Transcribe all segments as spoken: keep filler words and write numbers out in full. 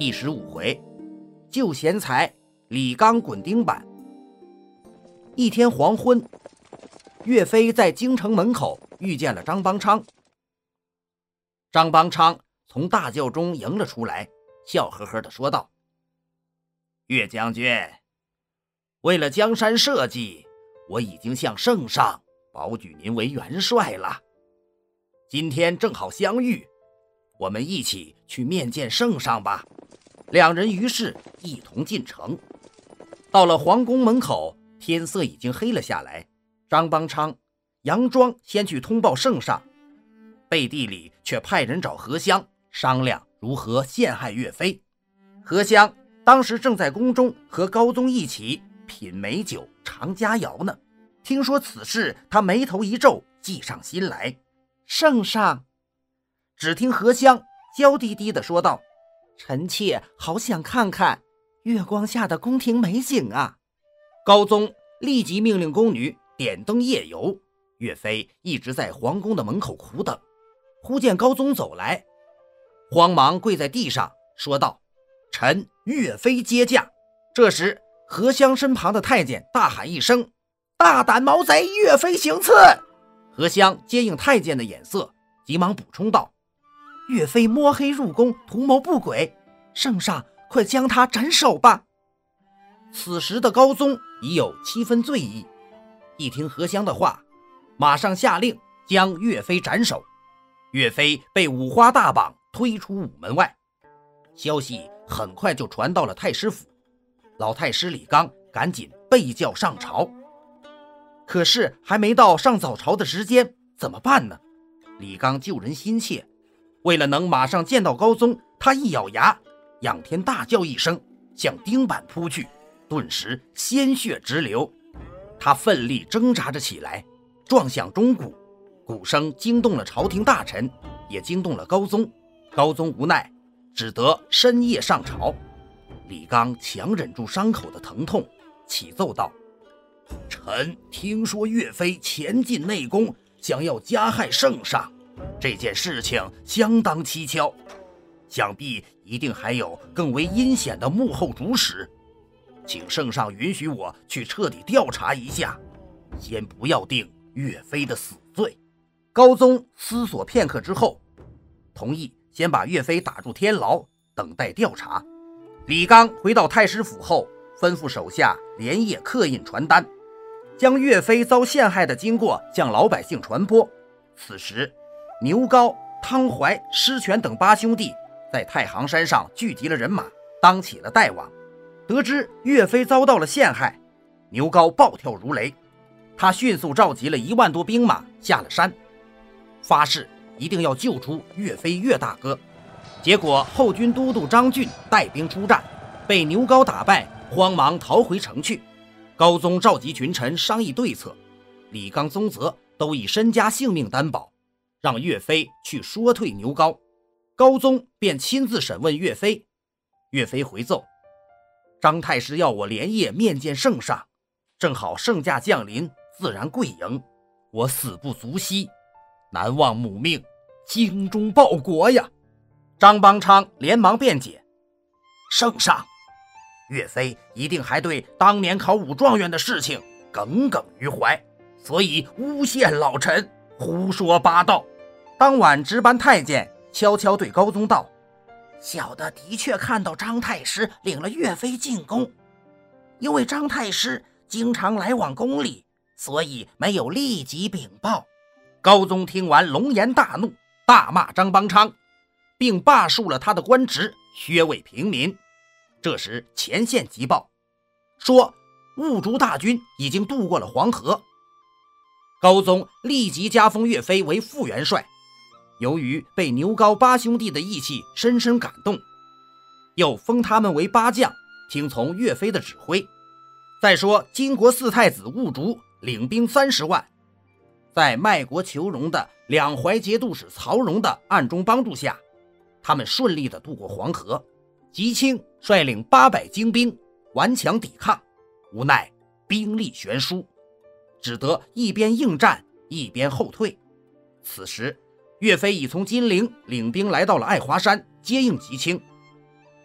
第十五回，救贤才，李纲滚钉板。一天黄昏，岳飞在京城门口遇见了张邦昌。张邦昌从大轿中迎了出来，笑呵呵地说道：岳将军，为了江山社稷，我已经向圣上保举您为元帅了。今天正好相遇，我们一起去面见圣上吧。两人于是一同进城。到了皇宫门口，天色已经黑了下来。张邦昌佯装先去通报圣上，背地里却派人找何襄商量如何陷害岳飞。何襄当时正在宫中和高宗一起品美酒尝佳肴呢。听说此事，他眉头一皱，计上心来。圣上，只听何襄娇滴滴地说道：臣妾好想看看月光下的宫廷美景啊。高宗立即命令宫女点灯夜游。岳飞一直在皇宫的门口苦等，忽见高宗走来，慌忙跪在地上说道：臣岳飞接驾。这时何襄身旁的太监大喊一声：大胆毛贼，岳飞行刺！何襄接应太监的眼色，急忙补充道：岳飞摸黑入宫，图谋不轨，圣上快将他斩首吧。此时的高宗已有七分醉意，一听何襄的话，马上下令将岳飞斩首。岳飞被五花大绑推出午门外。消息很快就传到了太师府，老太师李纲赶紧被叫上朝。可是还没到上早朝的时间，怎么办呢？李纲救人心切，为了能马上见到高宗，他一咬牙，仰天大叫一声，向钉板扑去，顿时鲜血直流。他奋力挣扎着起来，撞响钟鼓，鼓声惊动了朝廷大臣，也惊动了高宗。高宗无奈，只得深夜上朝。李纲强忍住伤口的疼痛，启奏道：臣听说岳飞潜进内宫，想要加害圣上，这件事情相当蹊跷，想必一定还有更为阴险的幕后主使，请圣上允许我去彻底调查一下，先不要定岳飞的死罪。高宗思索片刻之后，同意先把岳飞打入天牢，等待调查。李纲回到太师府后，吩咐手下连夜刻印传单，将岳飞遭陷害的经过向老百姓传播。此时牛皋、汤怀、施权等八兄弟在太行山上聚集了人马，当起了代王。得知岳飞遭到了陷害，牛皋暴跳如雷，他迅速召集了一万多兵马下了山，发誓一定要救出岳飞岳大哥。结果后军都督张俊带兵出战，被牛皋打败，慌忙逃回城去。高宗召集群臣商议对策，李纲、宗泽都以身家性命担保，让岳飞去说退牛皋。高宗便亲自审问岳飞。岳飞回奏：张太师要我连夜面见圣上，正好圣驾降临，自然跪迎，我死不足惜，难忘母命，精忠报国呀。张邦昌连忙辩解：圣上，岳飞一定还对当年考武状元的事情耿耿于怀，所以诬陷老臣，胡说八道。当晚值班太监悄悄对高宗道：小的的确看到张太师领了岳飞进宫，因为张太师经常来往宫里，所以没有立即禀报。高宗听完龙颜大怒，大骂张邦昌，并罢黜了他的官职，削为平民。这时前线急报说兀竹大军已经渡过了黄河。高宗立即加封岳飞为副元帅，由于被牛皋八兄弟的义气深深感动，又封他们为八将，听从岳飞的指挥。再说金国四太子兀竹领兵三十万，在卖国求荣的两淮节度使曹荣的暗中帮助下，他们顺利地渡过黄河。吉清率领八百精兵顽强抵抗，无奈兵力悬殊，只得一边应战一边后退。此时岳飞已从金陵领兵来到了爱华山接应吉清。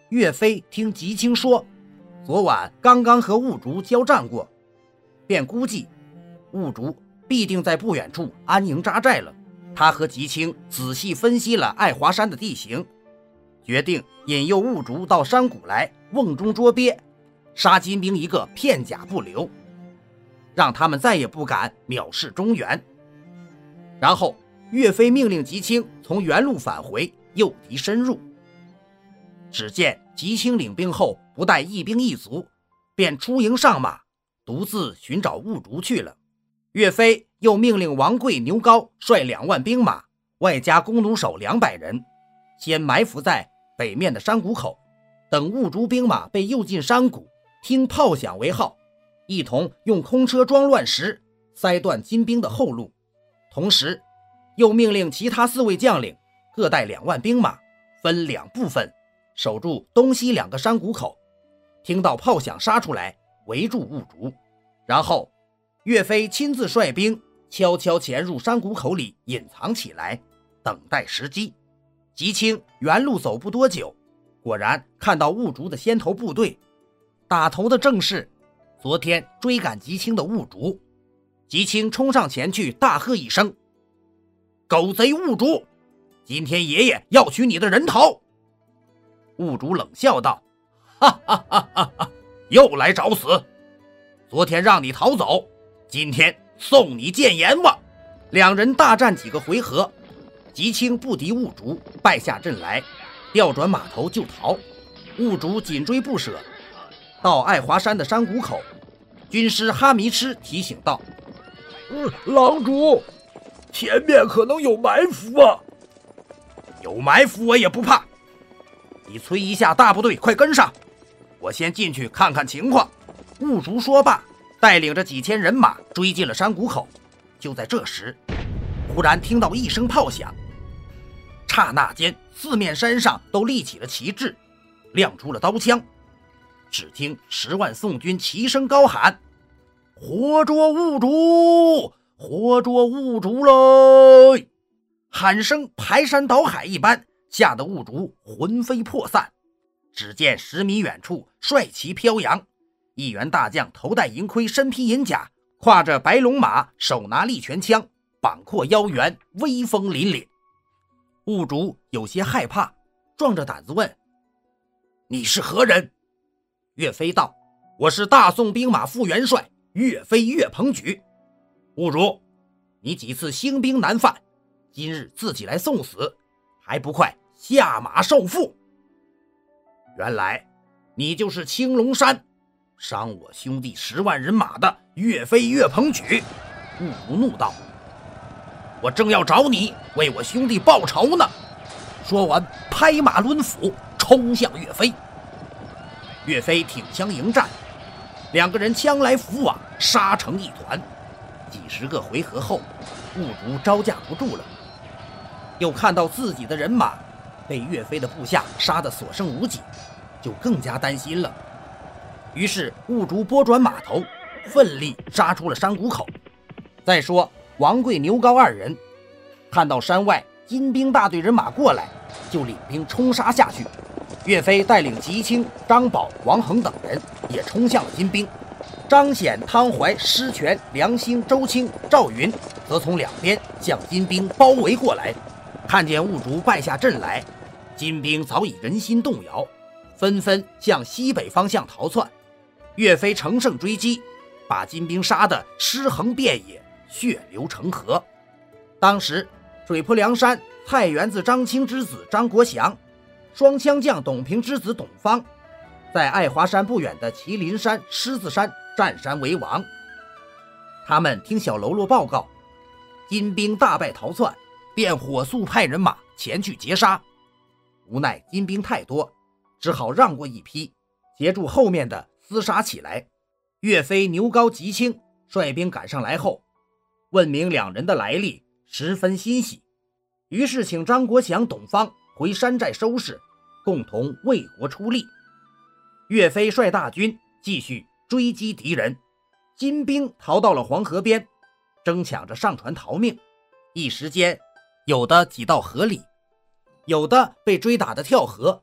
岳飞听吉清说，昨晚刚刚和兀竹交战过，便估计兀竹必定在不远处安营扎寨了。他和吉清仔细分析了爱华山的地形，决定引诱兀竹到山谷来瓮中捉鳖，杀金兵一个片甲不留，让他们再也不敢藐视中原。然后岳飞命令吉清从原路返回，诱敌深入。只见吉清领兵后，不带一兵一卒，便出营上马，独自寻找兀竹去了。岳飞又命令王贵、牛皋率两万兵马，外加弓弩手两百人，先埋伏在北面的山谷口，等兀竹兵马被诱进山谷，听炮响为号，一同用空车装乱石，塞断金兵的后路。同时又命令其他四位将领各带两万兵马，分两部分守住东西两个山谷口，听到炮响杀出来，围住兀竹。然后岳飞亲自率兵悄悄潜入山谷口里隐藏起来，等待时机。吉清原路走不多久，果然看到兀竹的先头部队，打头的正是昨天追赶吉清的兀竹。吉清冲上前去，大喝一声：“狗贼兀竹，今天爷爷要取你的人头！”兀竹冷笑道：“哈哈哈哈哈，又来找死！昨天让你逃走，今天送你见阎王！”两人大战几个回合，吉清不敌兀竹，败下阵来，调转马头就逃。兀竹紧追不舍，到爱华山的山谷口，军师哈迷痴提醒道：“ 嗯，狼主，前面可能有埋伏啊！”“ 有埋伏我也不怕，你催一下大部队，快跟上，我先进去看看情况。”兀竹说罢，带领着几千人马追进了山谷口。就在这时，忽然听到一声炮响，刹那间四面山上都立起了旗帜，亮出了刀枪。只听十万宋军齐声高喊：“活捉兀竹，活捉兀竹嘞！”喊声排山倒海一般，吓得兀竹魂飞魄散。只见十米远处帅旗飘扬，一员大将头戴银盔，身披银甲，跨着白龙马，手拿利拳枪，膀阔腰圆，威风凛凛。兀竹有些害怕，壮着胆子问：“你是何人？”岳飞道：“我是大宋兵马副元帅岳飞岳鹏举。兀竹，你几次兴兵难犯，今日自己来送死，还不快下马受缚！原来你就是青龙山伤我兄弟十万人马的岳飞岳鹏举。”兀竹怒道：“我正要找你为我兄弟报仇呢！”说完拍马抡斧冲向岳飞。岳飞挺枪迎战，两个人枪来斧往，杀成一团。几十个回合后，兀竹招架不住了，又看到自己的人马被岳飞的部下杀得所剩无几，就更加担心了。于是兀竹拨转马头，奋力杀出了山谷口。再说王贵、牛皋二人看到山外金兵大队人马过来，就领兵冲杀下去。岳飞带领吉清、张宝、王衡等人也冲向了金兵。张显、汤怀、施权、梁兴、周清、赵云则从两边向金兵包围过来。看见兀竹败下阵来，金兵早已人心动摇，纷纷向西北方向逃窜。岳飞乘胜追击，把金兵杀得尸横遍野，血流成河。当时水泊梁山蔡元子张清之子张国祥，双枪将董平之子董方，在爱华山不远的麒麟山、狮子山占山为王。他们听小喽啰报告，金兵大败逃窜，便火速派人马前去截杀。无奈金兵太多，只好让过一批，截住后面的厮杀起来。岳飞、牛皋、吉清率兵赶上来后，问明两人的来历，十分欣喜，于是请张国祥、董方回山寨收拾，共同为国出力。岳飞率大军继续追击敌人，金兵逃到了黄河边，争抢着上船逃命。一时间，有的挤到河里，有的被追打的跳河，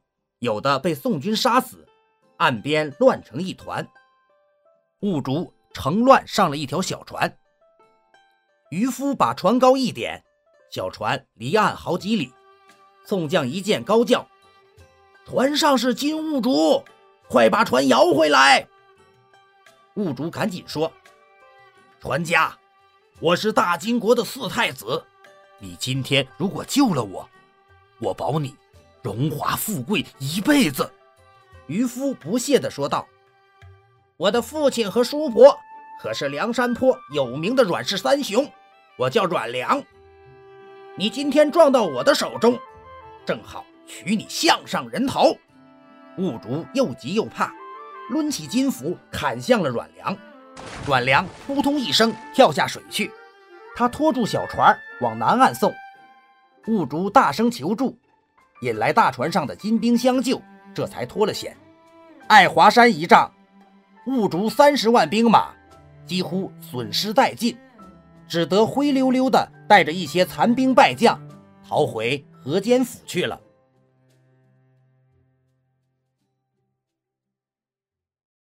有的被宋军杀死，岸边乱成一团。兀竹乘乱上了一条小船，渔夫把船篙一点，小船离岸好几里。宋将一见高叫：船上是金兀术，快把船摇回来！兀术赶紧说：船家，我是大金国的四太子，你今天如果救了我，我保你荣华富贵一辈子。渔夫不屑地说道：我的父亲和叔伯可是梁山坡有名的阮氏三雄，我叫阮良。你今天撞到我的手中，正好取你项上人头。兀术又急又怕，抡起金斧砍向了阮良。阮良扑通一声跳下水去，他拖住小船往南岸送。兀术大声求助，引来大船上的金兵相救，这才脱了险。爱华山一仗，兀术三十万兵马几乎损失殆尽，只得灰溜溜地带着一些残兵败将逃回河间府去了。